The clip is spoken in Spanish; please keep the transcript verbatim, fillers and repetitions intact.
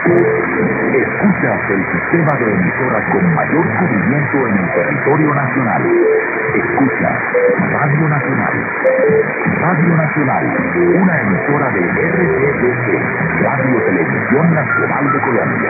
Escuchas el sistema de emisoras con mayor cubrimiento en el territorio nacional. Escuchas Radio Nacional. Radio Nacional, una emisora de R T V C, Radio Televisión Nacional de Colombia.